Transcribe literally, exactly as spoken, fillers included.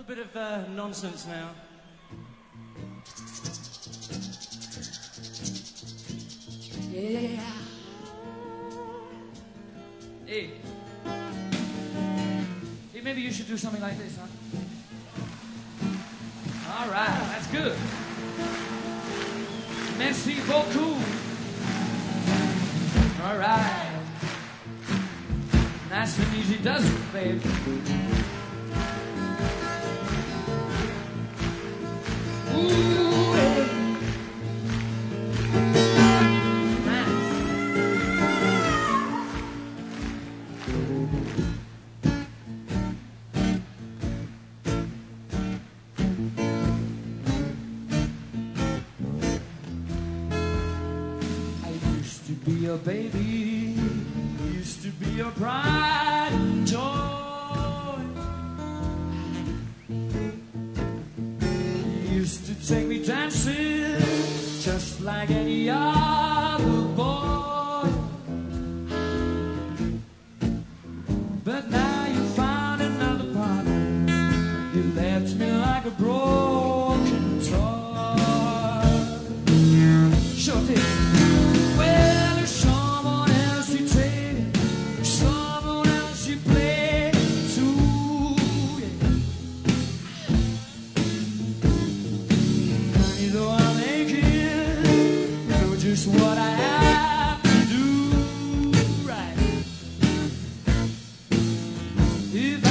little bit of uh, nonsense now. Yeah. Hey. Hey, maybe you should do something like this, huh? All right, that's good. Merci beaucoup. All right. Nice and easy does it, baby. Ooh, hey. Nice. I used to be your baby, used to be your pride and joy. You used to take me dancing just like any other boy. But now you found another partner, you left me like a broken toy. Sure did. Well, there's someone else you take, someone else you play to. Yeah. Honey, though I'm aching, you know just what I have to do. Right. If